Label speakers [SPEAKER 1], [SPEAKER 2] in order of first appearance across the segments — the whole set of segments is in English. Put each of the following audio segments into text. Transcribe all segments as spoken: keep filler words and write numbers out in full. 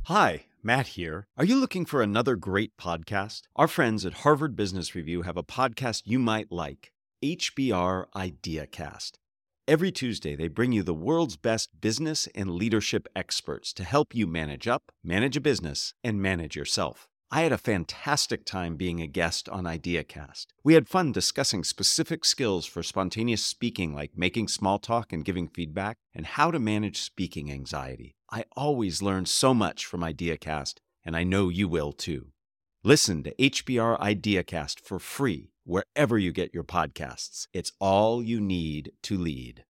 [SPEAKER 1] Hi, Matt here. Are you looking for another great podcast? Our friends at Harvard Business Review have a podcast you might like, H B R IdeaCast. Every Tuesday, they bring you the world's best business and leadership experts to help you manage up, manage a business, and manage yourself. I had a fantastic time being a guest on IdeaCast. We had fun discussing specific skills for spontaneous speaking, like making small talk and giving feedback, and how to manage speaking anxiety. I always learn so much from IdeaCast, and I know you will too. Listen to H B R IdeaCast for free wherever you get your podcasts. It's all you need to lead.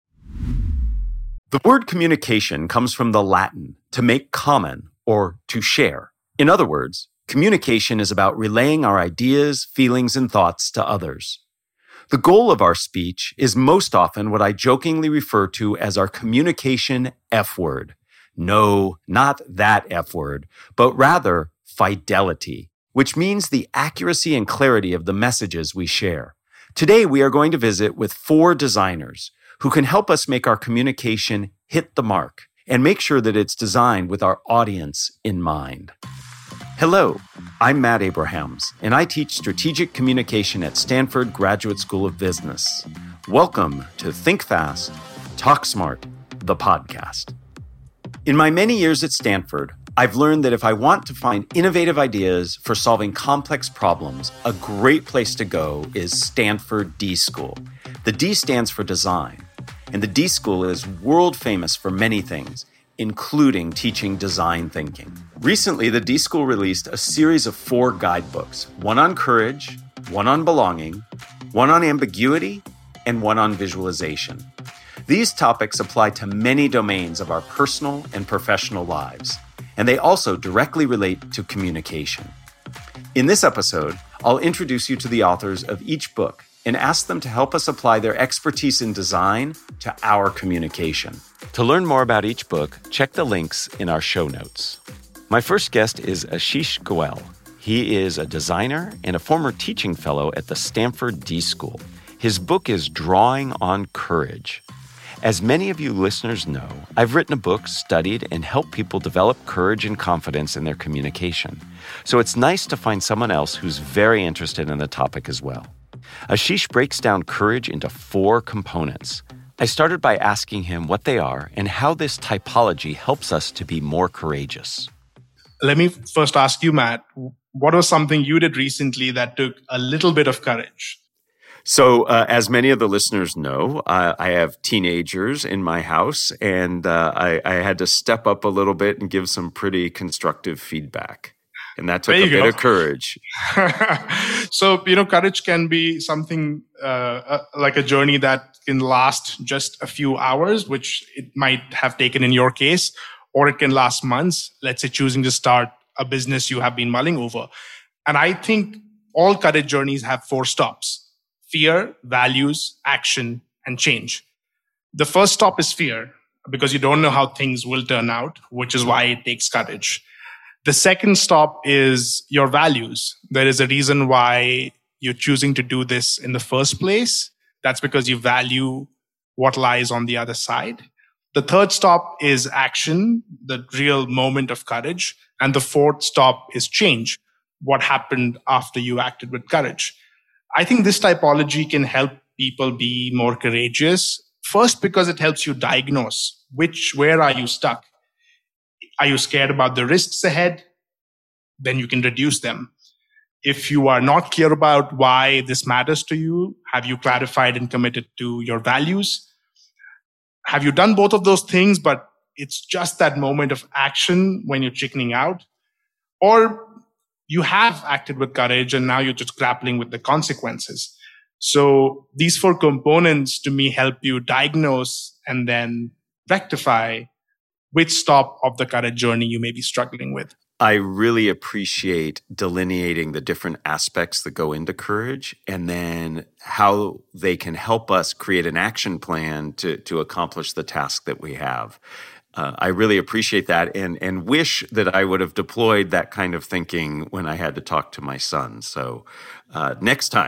[SPEAKER 1] The word communication comes from the Latin to make common or to share. In other words, communication is about relaying our ideas, feelings, and thoughts to others. The goal of our speech is most often what I jokingly refer to as our communication F word. No, not that F word, but rather fidelity, which means the accuracy and clarity of the messages we share. Today, we are going to visit with four designers who can help us make our communication hit the mark and make sure that it's designed with our audience in mind. Hello, I'm Matt Abrahams, and I teach strategic communication at Stanford Graduate School of Business. Welcome to Think Fast, Talk Smart, the podcast. In my many years at Stanford, I've learned that if I want to find innovative ideas for solving complex problems, a great place to go is Stanford D School. The D stands for design, and the D School is world famous for many things, including teaching design thinking. Recently, the D School released a series of four guidebooks, one on courage, one on belonging, one on ambiguity, and one on visualization. These topics apply to many domains of our personal and professional lives, and they also directly relate to communication. In this episode, I'll introduce you to the authors of each book and ask them to help us apply their expertise in design to our communication. To learn more about each book, check the links in our show notes. My first guest is Ashish Goel. He is a designer and a former teaching fellow at the Stanford D School. His book is Drawing on Courage. As many of you listeners know, I've written a book, studied, and helped people develop courage and confidence in their communication. So it's nice to find someone else who's very interested in the topic as well. Ashish breaks down courage into four components. I started by asking him what they are and how this typology helps us to be more courageous.
[SPEAKER 2] Let me first ask you, Matt, what was something you did recently that took a little bit of courage?
[SPEAKER 1] So, uh, as many of the listeners know, uh, I have teenagers in my house, and uh, I, I had to step up a little bit and give some pretty constructive feedback. And that took a bit go. of courage.
[SPEAKER 2] So, you know, courage can be something uh, uh, like a journey that can last just a few hours, which it might have taken in your case, or it can last months. Let's say choosing to start a business you have been mulling over. And I think all courage journeys have four stops: fear, values, action, and change. The first stop is fear, because you don't know how things will turn out, which is why it takes courage. The second stop is your values. There is a reason why you're choosing to do this in the first place. That's because you value what lies on the other side. The third stop is action, the real moment of courage. And the fourth stop is change, what happened after you acted with courage. I think this typology can help people be more courageous. First, because it helps you diagnose which, where are you stuck? Are you scared about the risks ahead? Then you can reduce them. If you are not clear about why this matters to you, have you clarified and committed to your values? Have you done both of those things, but it's just that moment of action when you're chickening out? Or you have acted with courage and now you're just grappling with the consequences. So these four components to me help you diagnose and then rectify which stop of the courage journey you may be struggling with.
[SPEAKER 1] I really appreciate delineating the different aspects that go into courage and then how they can help us create an action plan to, to accomplish the task that we have. Uh, I really appreciate that and, and wish that I would have deployed that kind of thinking when I had to talk to my son. So uh, next time,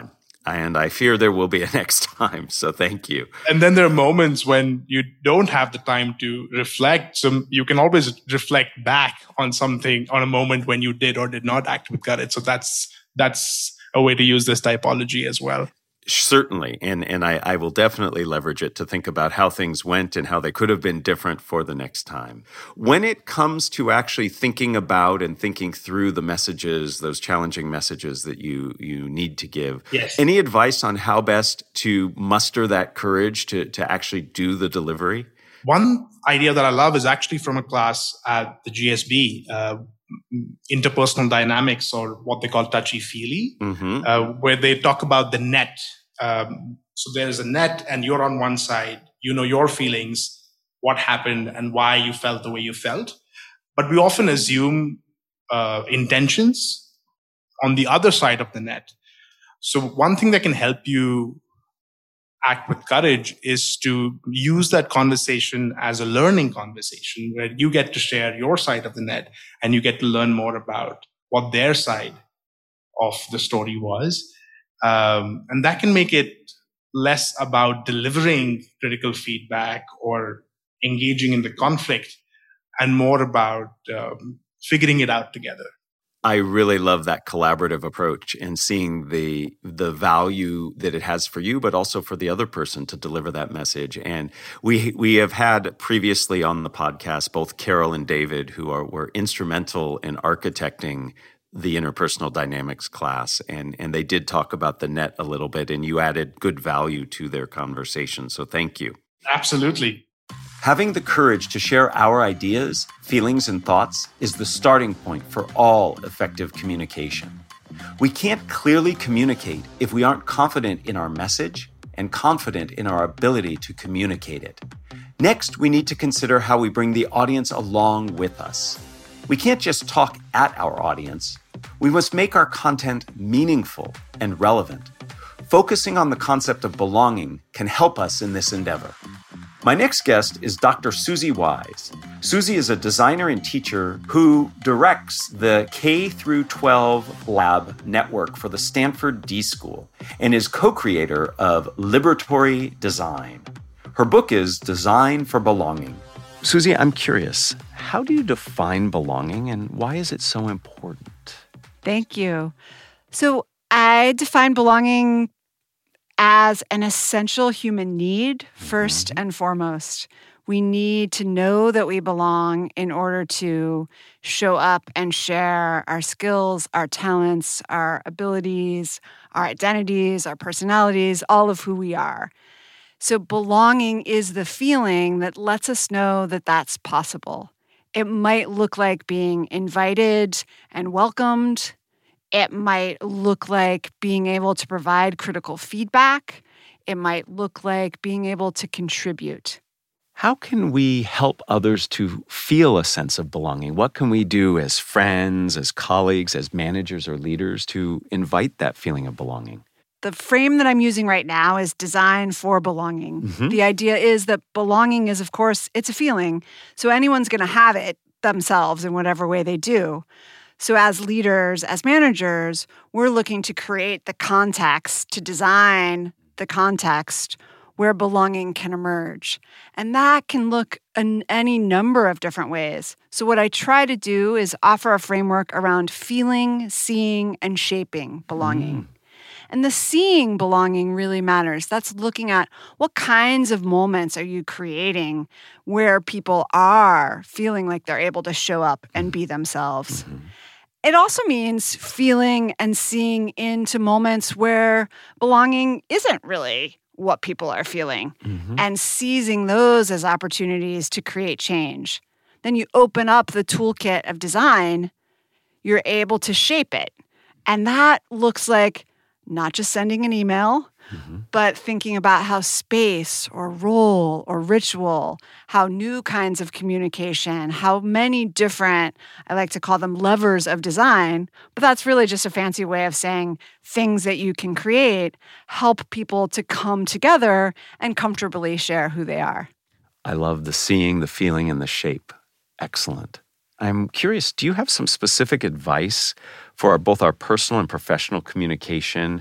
[SPEAKER 1] And I fear there will be a next time. So thank you.
[SPEAKER 2] And then there are moments when you don't have the time to reflect. So you can always reflect back on something, on a moment when you did or did not act with courage. So that's that's a way to use this typology as well.
[SPEAKER 1] Certainly. And and I, I will definitely leverage it to think about how things went and how they could have been different for the next time. When it comes to actually thinking about and thinking through the messages, those challenging messages that you you need to give,
[SPEAKER 2] yes.
[SPEAKER 1] Any advice on how best to muster that courage to, to actually do the delivery?
[SPEAKER 2] One idea that I love is actually from a class at the G S B, uh, interpersonal dynamics, or what they call touchy-feely,
[SPEAKER 1] mm-hmm.
[SPEAKER 2] uh, where they talk about the net. Um, so there's a net and you're on one side, you know your feelings, what happened and why you felt the way you felt. But we often assume uh, intentions on the other side of the net. So one thing that can help you act with courage is to use that conversation as a learning conversation where you get to share your side of the net and you get to learn more about what their side of the story was. Um, and that can make it less about delivering critical feedback or engaging in the conflict and more about um, figuring it out together.
[SPEAKER 1] I really love that collaborative approach and seeing the the value that it has for you, but also for the other person to deliver that message. And we we have had previously on the podcast both Carol and David, who are were instrumental in architecting the interpersonal dynamics class, and and they did talk about the net a little bit, and you added good value to their conversation. So thank you.
[SPEAKER 2] Absolutely.
[SPEAKER 1] Having the courage to share our ideas, feelings, and thoughts is the starting point for all effective communication. We can't clearly communicate if we aren't confident in our message and confident in our ability to communicate it. Next, we need to consider how we bring the audience along with us. We can't just talk at our audience. We must make our content meaningful and relevant. Focusing on the concept of belonging can help us in this endeavor. My next guest is Doctor Susie Wise. Susie is a designer and teacher who directs the K through twelve lab network for the Stanford D School and is co-creator of Liberatory Design. Her book is Design for Belonging. Susie, I'm curious, how do you define belonging and why is it so important?
[SPEAKER 3] Thank you. So I define belonging as an essential human need, first mm-hmm. and foremost. We need to know that we belong in order to show up and share our skills, our talents, our abilities, our identities, our personalities, all of who we are. So belonging is the feeling that lets us know that that's possible. It might look like being invited and welcomed. It might look like being able to provide critical feedback. It might look like being able to contribute.
[SPEAKER 1] How can we help others to feel a sense of belonging? What can we do as friends, as colleagues, as managers or leaders to invite that feeling of belonging?
[SPEAKER 3] The frame that I'm using right now is design for belonging. Mm-hmm. The idea is that belonging is, of course, it's a feeling. So anyone's going to have it themselves in whatever way they do. So as leaders, as managers, we're looking to create the context, to design the context where belonging can emerge. And that can look in any number of different ways. So what I try to do is offer a framework around feeling, seeing, and shaping belonging. Mm. And the seeing belonging really matters. That's looking at what kinds of moments are you creating where people are feeling like they're able to show up and be themselves. Mm-hmm. It also means feeling and seeing into moments where belonging isn't really what people are feeling, mm-hmm. and seizing those as opportunities to create change. Then you open up the toolkit of design, you're able to shape it. And that looks like not just sending an email, mm-hmm. but thinking about how space or role or ritual, how new kinds of communication, how many different, I like to call them levers of design, but that's really just a fancy way of saying things that you can create help people to come together and comfortably share who they are.
[SPEAKER 1] I love the seeing, the feeling, and the shape. Excellent. I'm curious, do you have some specific advice for both our personal and professional communication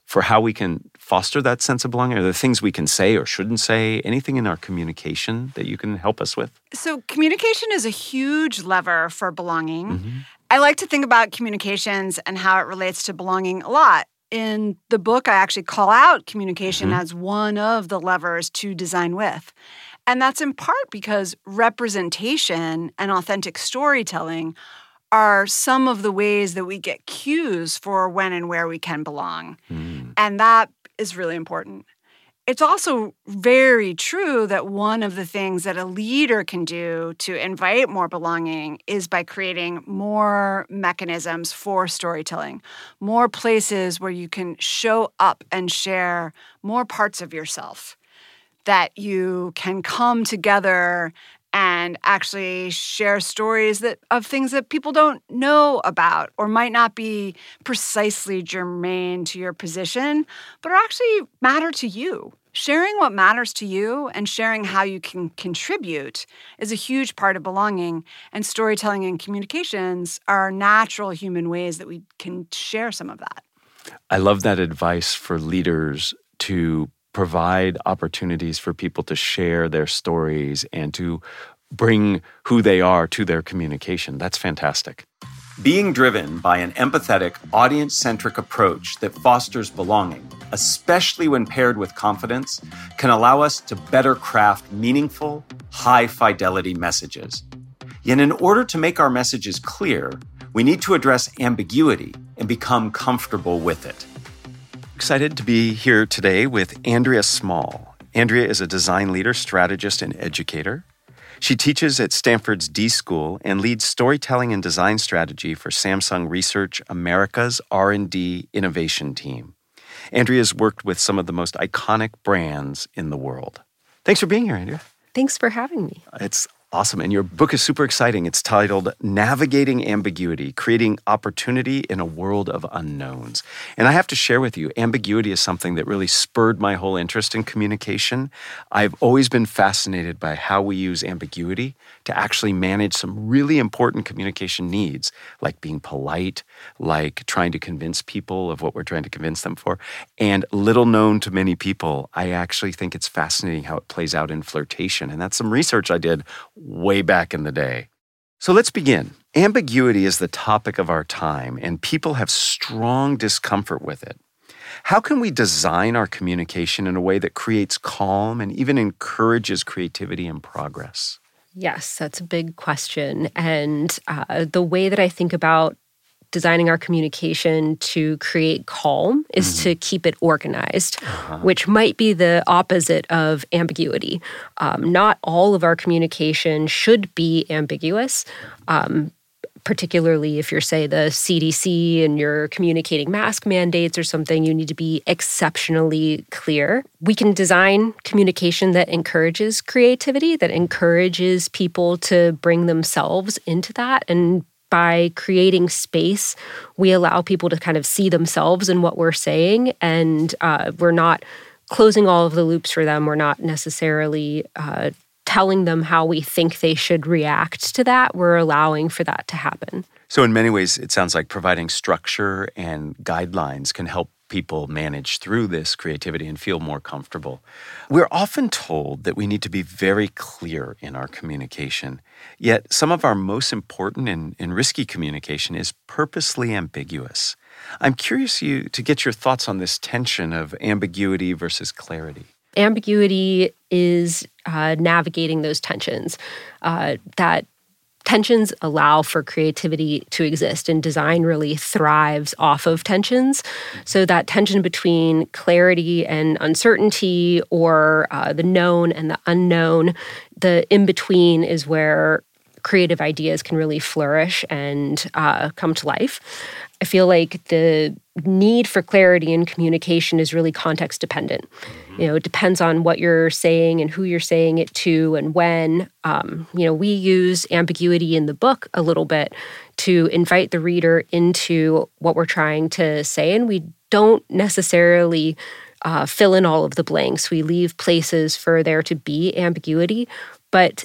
[SPEAKER 1] for how we can foster that sense of belonging? Are there things we can say or shouldn't say? Anything in our communication that you can help us with?
[SPEAKER 3] So communication is a huge lever for belonging.
[SPEAKER 1] Mm-hmm.
[SPEAKER 3] I like to think about communications and how it relates to belonging a lot. In the book, I actually call out communication mm-hmm. as one of the levers to design with. And that's in part because representation and authentic storytelling are some of the ways that we get cues for when and where we can belong. Mm. And that is really important. It's also very true that one of the things that a leader can do to invite more belonging is by creating more mechanisms for storytelling, more places where you can show up and share more parts of yourself, that you can come together and actually share stories that of things that people don't know about or might not be precisely germane to your position, but actually matter to you. Sharing what matters to you and sharing how you can contribute is a huge part of belonging, and storytelling and communications are natural human ways that we can share some of that.
[SPEAKER 1] I love that advice for leaders to provide opportunities for people to share their stories and to bring who they are to their communication. That's fantastic. Being driven by an empathetic, audience-centric approach that fosters belonging, especially when paired with confidence, can allow us to better craft meaningful, high-fidelity messages. Yet in order to make our messages clear, we need to address ambiguity and become comfortable with it. Excited to be here today with Andrea Small. Andrea is a design leader, strategist, and educator. She teaches at Stanford's D School and leads storytelling and design strategy for Samsung Research America's R and D innovation team. Andrea's worked with some of the most iconic brands in the world. Thanks for being here, Andrea.
[SPEAKER 4] Thanks for having me.
[SPEAKER 1] It's awesome. And your book is super exciting. It's titled Navigating Ambiguity, Creating Opportunity in a World of Unknowns. And I have to share with you, ambiguity is something that really spurred my whole interest in communication. I've always been fascinated by how we use ambiguity to actually manage some really important communication needs, like being polite, like trying to convince people of what we're trying to convince them for. And little known to many people, I actually think it's fascinating how it plays out in flirtation. And that's some research I did way back in the day. So let's begin. Ambiguity is the topic of our time, and people have strong discomfort with it. How can we design our communication in a way that creates calm and even encourages creativity and progress?
[SPEAKER 4] Yes, that's a big question. And uh, the way that I think about designing our communication to create calm is mm-hmm. to keep it organized, uh-huh. which might be the opposite of ambiguity. Um, not all of our communication should be ambiguous, um, particularly if you're, say, the C D C and you're communicating mask mandates or something, you need to be exceptionally clear. We can design communication that encourages creativity, that encourages people to bring themselves into that. And by creating space, we allow people to kind of see themselves in what we're saying, and uh, we're not closing all of the loops for them. We're not necessarily uh, telling them how we think they should react to that. We're allowing for that to happen.
[SPEAKER 1] So in many ways, it sounds like providing structure and guidelines can help people manage through this creativity and feel more comfortable. We're often told that we need to be very clear in our communication, yet some of our most important and, and risky communication is purposely ambiguous. I'm curious you to get your thoughts on this tension of ambiguity versus clarity.
[SPEAKER 4] Ambiguity is uh, navigating those tensions, uh, that tensions allow for creativity to exist, and design really thrives off of tensions. So that tension between clarity and uncertainty, or uh, the known and the unknown, the in-between is where creative ideas can really flourish and uh, come to life. I feel like the need for clarity in communication is really context dependent. Mm-hmm. You know, it depends on what you're saying and who you're saying it to and when. Um, you know, we use ambiguity in the book a little bit to invite the reader into what we're trying to say, and we don't necessarily uh, fill in all of the blanks. We leave places for there to be ambiguity, but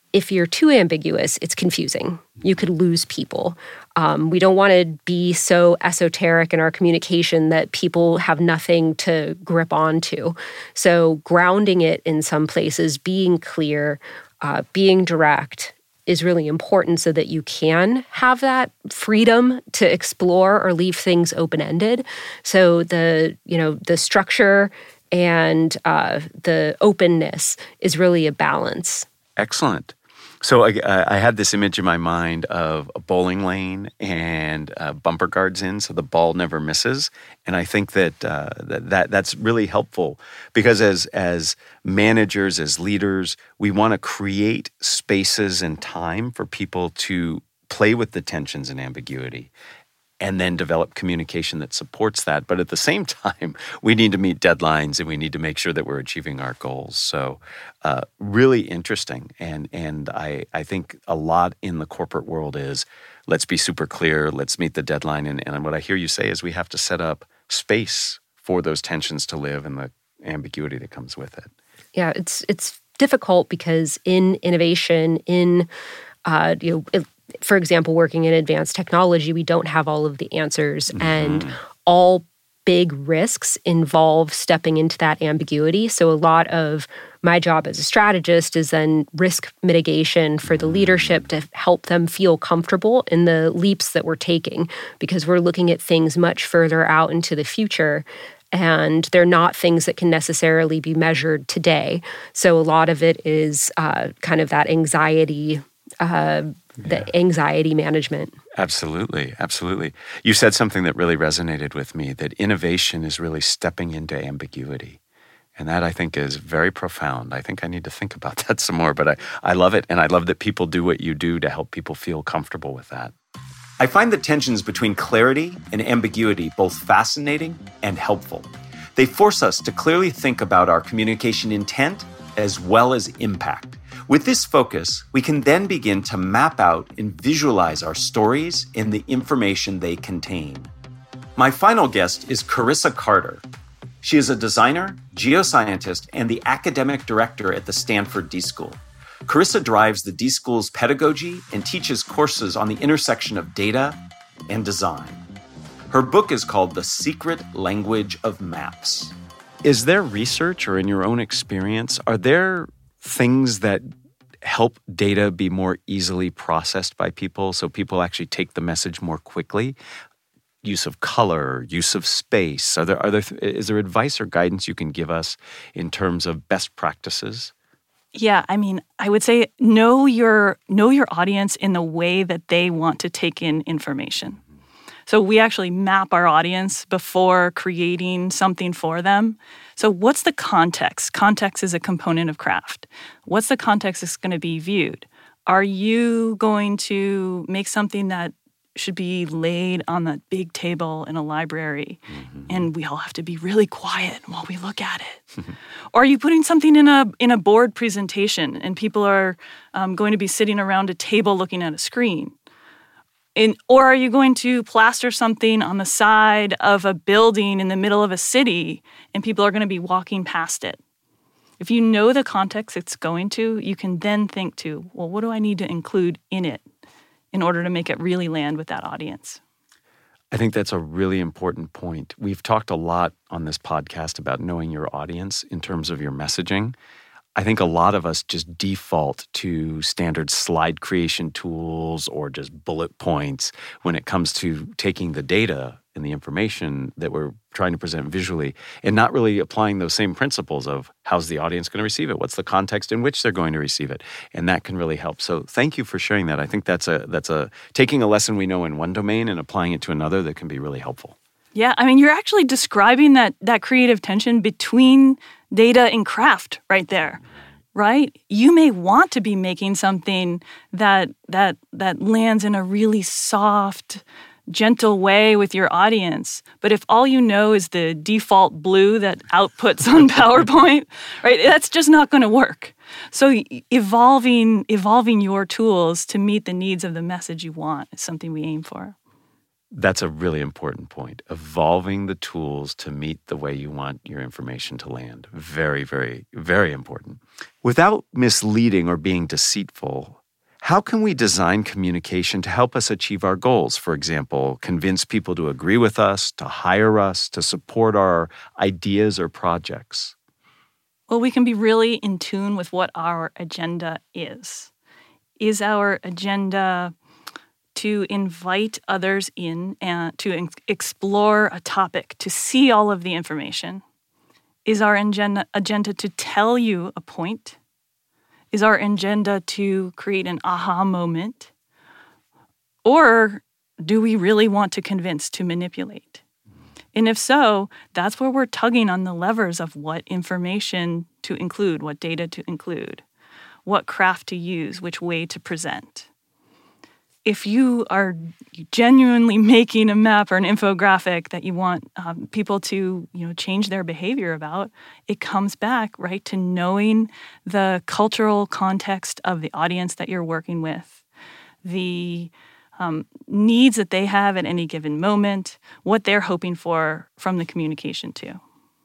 [SPEAKER 4] if you're too ambiguous, it's confusing. You could lose people. Um, we don't want to be so esoteric in our communication that people have nothing to grip onto. So grounding it in some places, being clear, uh, being direct is really important so that you can have that freedom to explore or leave things open-ended. So the, you know, the structure and uh, the openness is really a balance.
[SPEAKER 1] Excellent. So I, I had this image in my mind of a bowling lane and uh, bumper guards in so the ball never misses. And I think that, uh, that, that that's really helpful because as, as managers, as leaders, we want to create spaces and time for people to play with the tensions and ambiguity and then develop communication that supports that. But at the same time, we need to meet deadlines and we need to make sure that we're achieving our goals. So uh, really interesting. And and I, I think a lot in the corporate world is, let's be super clear, let's meet the deadline. And, and what I hear you say is we have to set up space for those tensions to live and the ambiguity that comes with it.
[SPEAKER 4] Yeah, it's it's difficult because in innovation, in, uh, you know, it, for example, working in advanced technology, we don't have all of the answers. Mm-hmm. And all big risks involve stepping into that ambiguity. So a lot of my job as a strategist is then risk mitigation for the leadership to help them feel comfortable in the leaps that we're taking, because we're looking at things much further out into the future. And they're not things that can necessarily be measured today. So a lot of it is uh, kind of that anxiety uh the yeah. anxiety management.
[SPEAKER 1] Absolutely, absolutely. You said something that really resonated with me, that innovation is really stepping into ambiguity. And that I think is very profound. I think I need to think about that some more, but I, I love it. And I love that people do what you do to help people feel comfortable with that. I find the tensions between clarity and ambiguity both fascinating and helpful. They force us to clearly think about our communication intent as well as impact. With this focus, we can then begin to map out and visualize our stories and the information they contain. My final guest is Carissa Carter. She is a designer, geoscientist, and the academic director at the Stanford D-School. Carissa drives the D-School's pedagogy and teaches courses on the intersection of data and design. Her book is called The Secret Language of Maps. Is there research, or in your own experience, are there things that help data be more easily processed by people so people actually take the message more quickly? Use of color, use of space. Are there, are there, is there advice or guidance you can give us in terms of best practices?
[SPEAKER 5] Yeah, I mean, I would say know your know your audience in the way that they want to take in information. So we actually map our audience before creating something for them. So what's the context? Context is a component of craft. What's the context that's going to be viewed? Are you going to make something that should be laid on that big table in a library, mm-hmm. and we all have to be really quiet while we look at it? Or are you putting something in a in a board presentation and people are um, going to be sitting around a table looking at a screen? In, or are you going to plaster something on the side of a building in the middle of a city and people are going to be walking past it? If you know the context it's going to, you can then think to, well, what do I need to include in it in order to make it really land with that audience?
[SPEAKER 1] I think that's a really important point. We've talked a lot on this podcast about knowing your audience in terms of your messaging. I think a lot of us just default to standard slide creation tools or just bullet points when it comes to taking the data and the information that we're trying to present visually and not really applying those same principles of how's the audience going to receive it? What's the context in which they're going to receive it? And that can really help. So thank you for sharing that. I think that's a that's a taking a lesson we know in one domain and applying it to another that can be really helpful.
[SPEAKER 5] Yeah, I mean, you're actually describing that that creative tension between data and craft right there, right? You may want to be making something that that that lands in a really soft, gentle way with your audience. But if all you know is the default blue that outputs on PowerPoint, right, that's just not going to work. So evolving evolving your tools to meet the needs of the message you want is something we aim for.
[SPEAKER 1] That's a really important point. Evolving the tools to meet the way you want your information to land. Very, very, very important. Without misleading or being deceitful, how can we design communication to help us achieve our goals? For example, convince people to agree with us, to hire us, to support our ideas or projects?
[SPEAKER 5] Well, we can be really in tune with what our agenda is. Is our agenda to invite others in and to ex- explore a topic, to see all of the information? Is our agenda, agenda to tell you a point? Is our agenda to create an aha moment? Or do we really want to convince, to manipulate? And if so, that's where we're tugging on the levers of what information to include, what data to include, what craft to use, which way to present. If you are genuinely making a map or an infographic that you want um, people to, you know, change their behavior about, it comes back, right, to knowing the cultural context of the audience that you're working with, the um, needs that they have at any given moment, what they're hoping for from the communication too.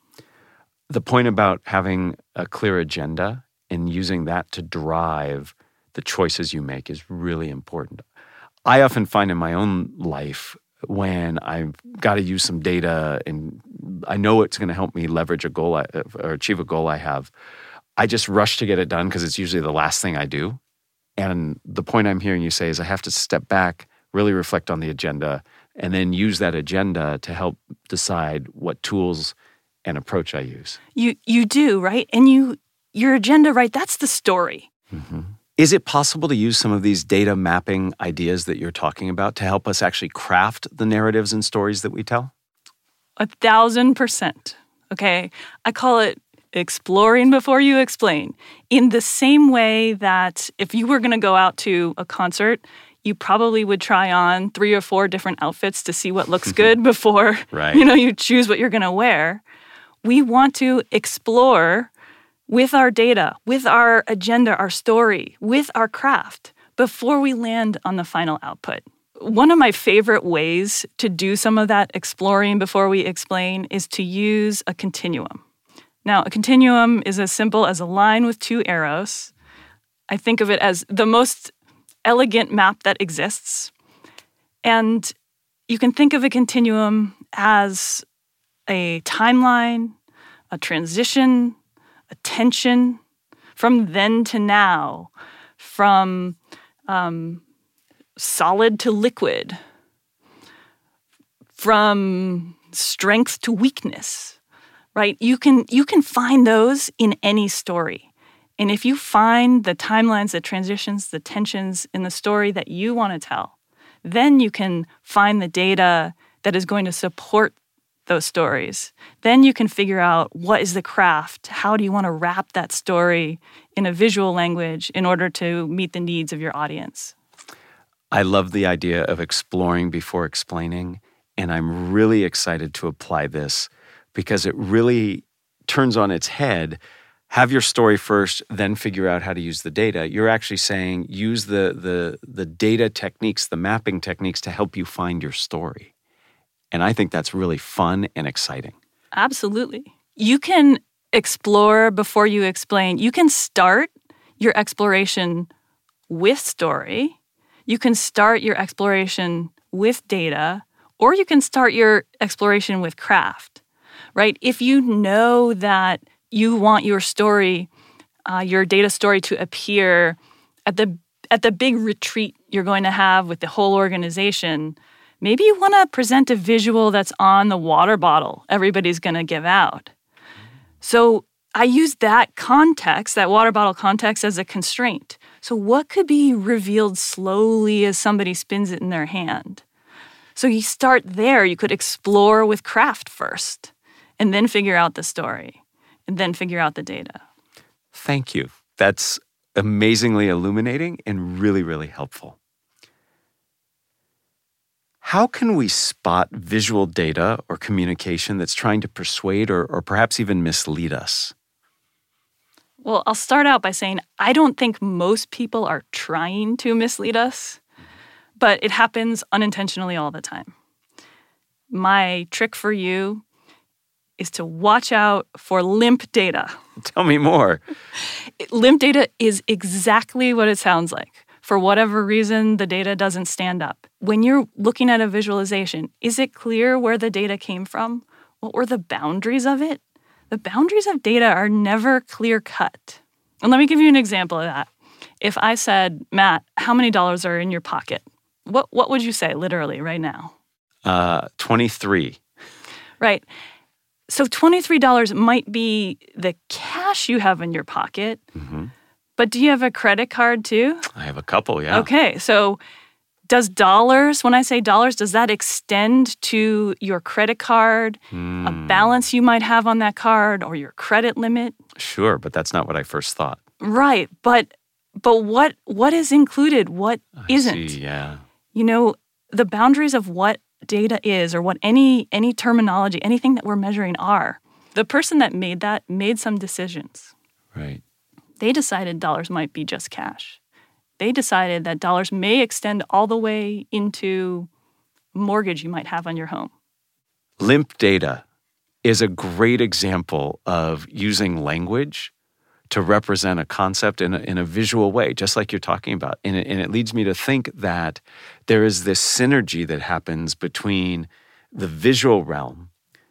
[SPEAKER 1] The point about having a clear agenda and using that to drive the choices you make is really important. I often find in my own life when I've got to use some data and I know it's going to help me leverage a goal I, or achieve a goal I have, I just rush to get it done because it's usually the last thing I do. And the point I'm hearing you say is I have to step back, really reflect on the agenda, and then use that agenda to help decide what tools and approach I use.
[SPEAKER 5] You you do, right? And you your agenda, right, that's the story.
[SPEAKER 1] Mm-hmm. Is it possible to use some of these data mapping ideas that you're talking about to help us actually craft the narratives and stories that we tell?
[SPEAKER 5] A thousand percent. Okay. I call it exploring before you explain. In the same way that if you were going to go out to a concert, you probably would try on three or four different outfits to see what looks good before
[SPEAKER 1] right.
[SPEAKER 5] you know you choose what you're going to wear. We want to explore with our data, with our agenda, our story, with our craft, before we land on the final output. One of my favorite ways to do some of that exploring before we explain is to use a continuum. Now, a continuum is as simple as a line with two arrows. I think of it as the most elegant map that exists. And you can think of a continuum as a timeline, a transition, a tension from then to now, from um, solid to liquid, from strength to weakness, right? You can you can find those in any story. And if you find the timelines, the transitions, the tensions in the story that you want to tell, then you can find the data that is going to support those stories. Then you can figure out what is the craft, how do you want to wrap that story in a visual language in order to meet the needs of your audience.
[SPEAKER 1] I love the idea of exploring before explaining, and I'm really excited to apply this because it really turns on its head. Have your story first, then figure out how to use the data. You're actually saying use the the the data techniques, the mapping techniques to help you find your story. And I think that's really fun and exciting.
[SPEAKER 5] Absolutely. You can explore before you explain. You can start your exploration with story. You can start your exploration with data, or you can start your exploration with craft, right? If you know that you want your story, uh, your data story to appear at the at the big retreat you're going to have with the whole organization, maybe you want to present a visual that's on the water bottle everybody's going to give out. So I use that context, that water bottle context, as a constraint. So what could be revealed slowly as somebody spins it in their hand? So you start there. You could explore with craft first, and then figure out the story, and then figure out the data.
[SPEAKER 1] Thank you. That's amazingly illuminating and really, really helpful. How can we spot visual data or communication that's trying to persuade or, or perhaps even mislead us?
[SPEAKER 5] Well, I'll start out by saying I don't think most people are trying to mislead us, but it happens unintentionally all the time. my trick for you is to watch out for limp data.
[SPEAKER 1] Tell me more.
[SPEAKER 5] Limp data is exactly what it sounds like. For whatever reason, the data doesn't stand up. When you're looking at a visualization, is it clear where the data came from? What were the boundaries of it? The boundaries of data are never clear-cut. And let me give you an example of that. If I said, Matt, how many dollars are in your pocket? What what would you say, literally, right now?
[SPEAKER 1] Uh, twenty-three.
[SPEAKER 5] Right. So twenty-three dollars might be the cash you have in your pocket,
[SPEAKER 1] Mm-hmm.
[SPEAKER 5] but do you have a credit card too?
[SPEAKER 1] I have a couple, yeah.
[SPEAKER 5] Okay, so does dollars, when I say dollars, does that extend to your credit card,
[SPEAKER 1] Mm.
[SPEAKER 5] a balance you might have on that card, or your credit limit?
[SPEAKER 1] Sure, but that's not what I first thought.
[SPEAKER 5] Right, but but what what is included, what
[SPEAKER 1] I
[SPEAKER 5] isn't?
[SPEAKER 1] see, yeah.
[SPEAKER 5] You know, the boundaries of what data is, or what any any terminology, anything that we're measuring are. The person that made that made some decisions.
[SPEAKER 1] Right.
[SPEAKER 5] They decided dollars might be just cash. They decided that dollars may extend all the way into mortgage you might have on your home.
[SPEAKER 1] Limp data is a great example of using language to represent a concept in a, in a visual way, just like you're talking about. And it, and it leads me to think that there is this synergy that happens between the visual realm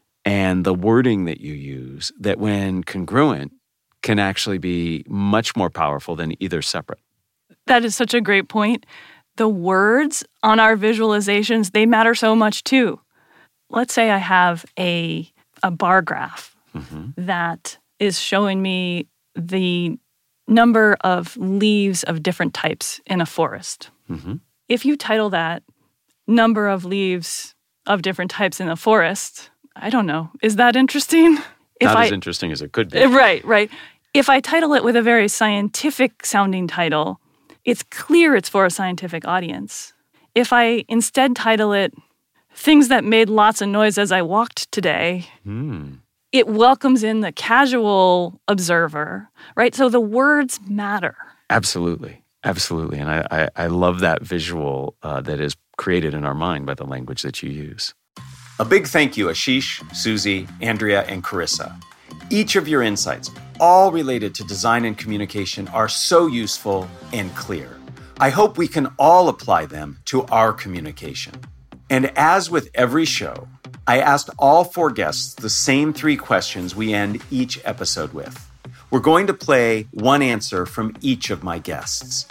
[SPEAKER 1] and the wording that you use that, when congruent, can actually be much more powerful than either separate.
[SPEAKER 5] That is such a great point. The words on our visualizations, they matter so much too. Let's say I have a, a bar graph
[SPEAKER 1] Mm-hmm.
[SPEAKER 5] that is showing me the number of leaves of different types in a forest.
[SPEAKER 1] Mm-hmm.
[SPEAKER 5] If you title that number of leaves of different types in a forest, I don't know, is that interesting? If
[SPEAKER 1] Not
[SPEAKER 5] I,
[SPEAKER 1] as interesting as it could be.
[SPEAKER 5] Right, right. If I title it with a very scientific sounding title, it's clear it's for a scientific audience. If I instead title it Things That Made Lots of Noise As I Walked Today,
[SPEAKER 1] Hmm.
[SPEAKER 5] it welcomes in the casual observer, right? So the words matter.
[SPEAKER 1] Absolutely. Absolutely. And I, I, I love that visual uh, that is created in our mind by the language that you use. A big thank you, Ashish, Susie, Andrea, and Carissa. Each of your insights, all related to design and communication, are so useful and clear. I hope we can all apply them to our communication. And as with every show, I asked all four guests the same three questions we end each episode with. We're going to play one answer from each of my guests.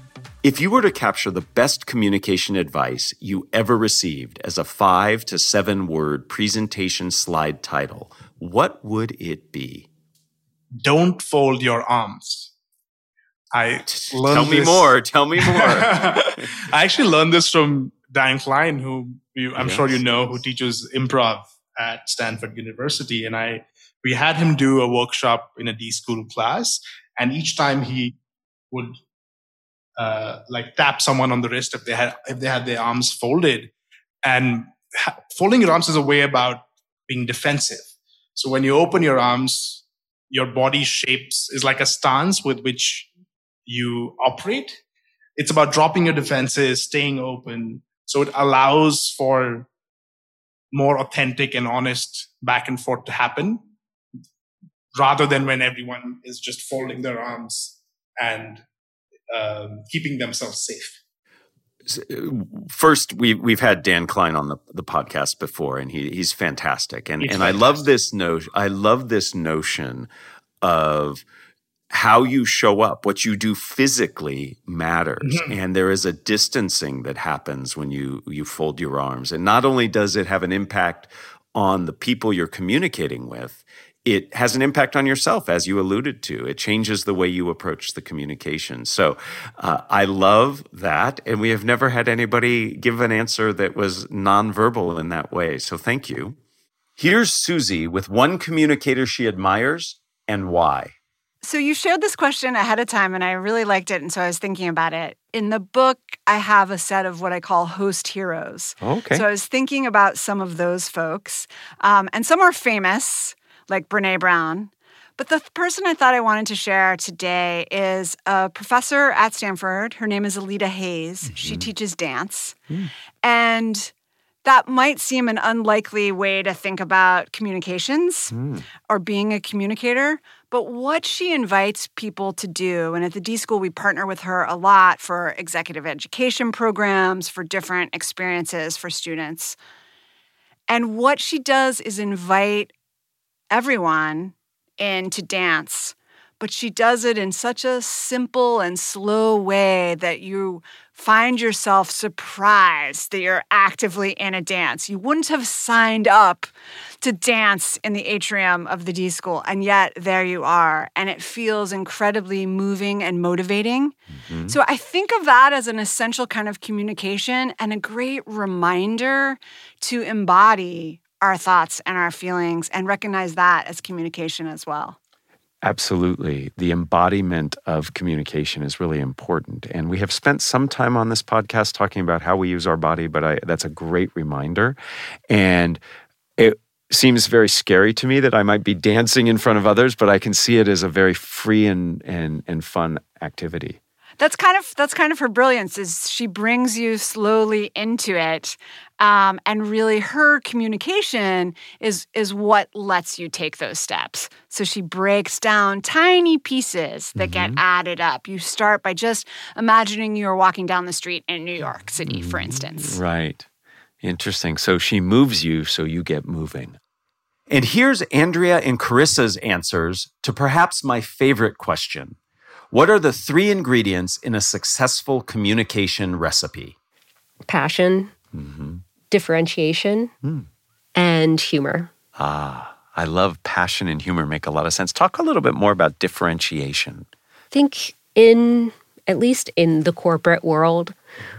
[SPEAKER 1] If you were to capture the best communication advice you ever received as a five to seven word presentation slide title, what would it be?
[SPEAKER 2] Don't fold your arms. I learned
[SPEAKER 1] Tell me
[SPEAKER 2] this-
[SPEAKER 1] more. Tell me more.
[SPEAKER 2] I actually learned this from Dan Klein, who you, I'm
[SPEAKER 1] Yes,
[SPEAKER 2] sure you know,
[SPEAKER 1] yes.
[SPEAKER 2] who teaches improv at Stanford University. And I, we had him do a workshop in a D school class. And each time he would, uh, like tap someone on the wrist if they had, if they had their arms folded. And ha- folding your arms is a way about being defensive. So when you open your arms, your body shapes is like a stance with which you operate. It's about dropping your defenses, staying open. So it allows for more authentic and honest back and forth to happen, rather than when everyone is just folding their arms and um, keeping themselves safe.
[SPEAKER 1] First, we, we've had Dan Klein on the, the podcast before, and he, he's fantastic. And,
[SPEAKER 2] He's
[SPEAKER 1] and I love this notion. I love this notion of how you show up, what you do physically matters.
[SPEAKER 2] Mm-hmm.
[SPEAKER 1] And there is a distancing that happens when you, you fold your arms. And not only does it have an impact on the people you're communicating with, it has an impact on yourself, as you alluded to. It changes the way you approach the communication. So uh, I love that. And we have never had anybody give an answer that was nonverbal in that way. So thank you. Here's Susie with one communicator she admires and why.
[SPEAKER 3] So you shared this question ahead of time, and I really liked it, and so I was thinking about it. In the book, I have a set of what I call host heroes.
[SPEAKER 1] Okay.
[SPEAKER 3] So I was thinking about some of those folks, um, and some are famous, like Brené Brown. But the th- person I thought I wanted to share today is a professor at Stanford. Her name is Alita Hayes.
[SPEAKER 1] Mm-hmm.
[SPEAKER 3] She teaches dance.
[SPEAKER 1] Mm.
[SPEAKER 3] And that might seem an unlikely way to think about communications
[SPEAKER 1] Mm.
[SPEAKER 3] or being a communicator. But what she invites people to do, and at the D School, we partner with her a lot for executive education programs, for different experiences for students. And what she does is invite everyone in to dance, but she does it in such a simple and slow way that you find yourself surprised that you're actively in a dance. You wouldn't have signed up to dance in the atrium of the D School, and yet there you are, and it feels incredibly moving and motivating. Mm-hmm. So I think of that as an essential kind of communication and a great reminder to embody our thoughts and our feelings and recognize that as communication as well.
[SPEAKER 1] Absolutely. The embodiment of communication is really important. And we have spent some time on this podcast talking about how we use our body, but I, that's a great reminder. And it seems very scary to me that I might be dancing in front of others, but I can see it as a very free and and, and fun activity.
[SPEAKER 3] That's kind of that's kind of her brilliance, is she brings you slowly into it. Um, and really her communication is is what lets you take those steps. So she breaks down tiny pieces that mm-hmm. get added up. You start by just imagining you're walking down the street in New York City, for instance.
[SPEAKER 1] Right. Interesting. So she moves you so you get moving. And here's Andrea and Carissa's answers to perhaps my favorite question. What are the three ingredients in a successful communication recipe?
[SPEAKER 4] Passion. Mm-hmm. Differentiation, mm. and humor.
[SPEAKER 1] Ah, I love passion and humor, make a lot of sense. Talk a little bit more about differentiation.
[SPEAKER 4] I think in, at least in the corporate world,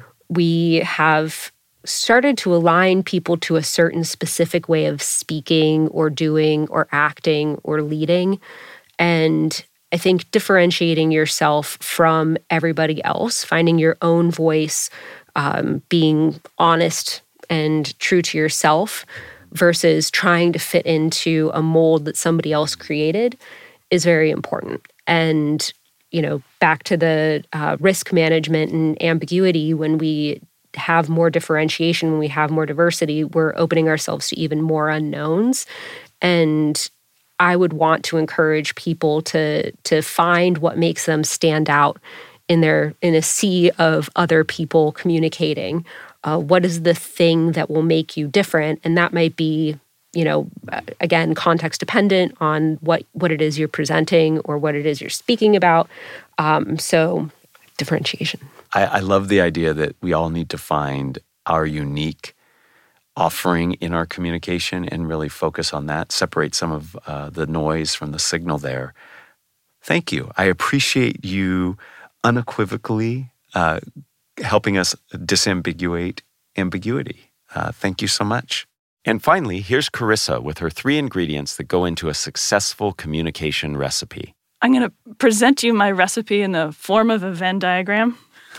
[SPEAKER 4] we have started to align people to a certain specific way of speaking or doing or acting or leading. And I think differentiating yourself from everybody else, finding your own voice, um, being honest and true to yourself versus trying to fit into a mold that somebody else created is very important. And, you know, back to the uh, risk management and ambiguity, when we have more differentiation, when we have more diversity, we're opening ourselves to even more unknowns. And I would want to encourage people to to find what makes them stand out in their in a sea of other people communicating. Uh, what is the thing that will make you different? And that might be, you know, again, context dependent on what, what it is you're presenting or what it is you're speaking about. Um, so differentiation.
[SPEAKER 1] I, I love the idea that we all need to find our unique offering in our communication and really focus on that, separate some of uh, the noise from the signal there. Thank you. I appreciate you unequivocally uh, helping us disambiguate ambiguity. Uh, thank you so much. And finally, here's Carissa with her three ingredients that go into a successful communication recipe.
[SPEAKER 5] I'm going to present you my recipe in the form of a Venn diagram.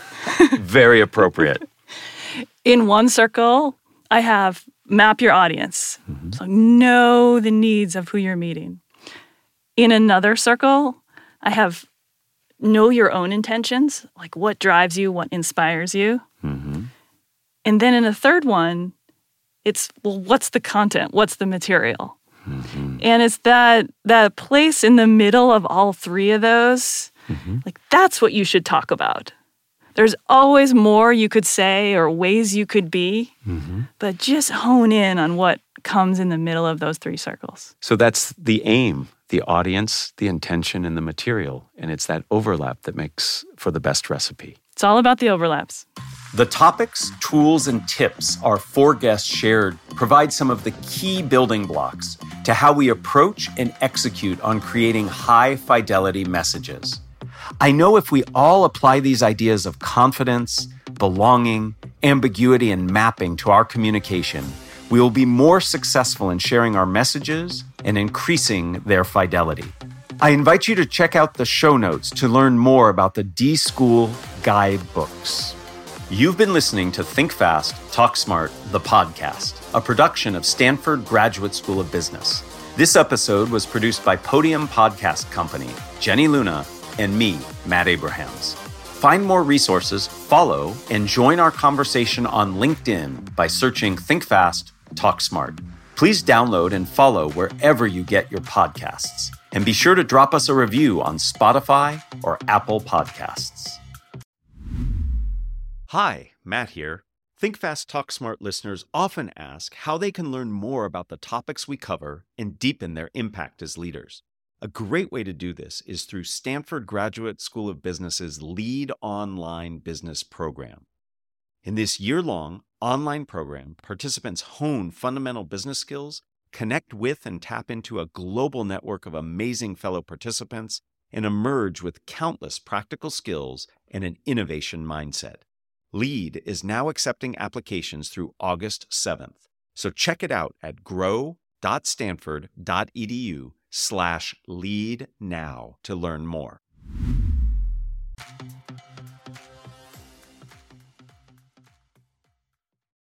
[SPEAKER 1] Very appropriate.
[SPEAKER 5] In one circle, I have map your audience. Mm-hmm. So know the needs of who you're meeting. In another circle, I have know your own intentions, like what drives you, what inspires you. Mm-hmm. And then in a third one, it's, well, what's the content? What's the material? Mm-hmm. And it's that that place in the middle of all three of those, mm-hmm. like that's what you should talk about. There's always more you could say or ways you could be, mm-hmm. but just hone in on what comes in the middle of those three circles.
[SPEAKER 1] So that's the aim, the audience, the intention, and the material. And it's that overlap that makes for the best recipe.
[SPEAKER 5] It's all about the overlaps.
[SPEAKER 1] The topics, tools, and tips our four guests shared provide some of the key building blocks to how we approach and execute on creating high-fidelity messages. I know if we all apply these ideas of confidence, belonging, ambiguity, and mapping to our communication, we will be more successful in sharing our messages and increasing their fidelity. I invite you to check out the show notes to learn more about the D-School guidebooks. You've been listening to Think Fast, Talk Smart, the podcast, a production of Stanford Graduate School of Business. This episode was produced by Podium Podcast Company, Jenny Luna, and me, Matt Abrahams. Find more resources, follow, and join our conversation on LinkedIn by searching Think Fast, Talk Smart. Please download and follow wherever you get your podcasts. And be sure to drop us a review on Spotify or Apple Podcasts. Hi, Matt here. Think Fast, Talk Smart listeners often ask how they can learn more about the topics we cover and deepen their impact as leaders. A great way to do this is through Stanford Graduate School of Business's Lead Online Business Program. In this year-long online program, participants hone fundamental business skills, connect with and tap into a global network of amazing fellow participants, and emerge with countless practical skills and an innovation mindset. LEAD is now accepting applications through August seventh, so check it out at grow.stanford.edu slash lead now to learn more.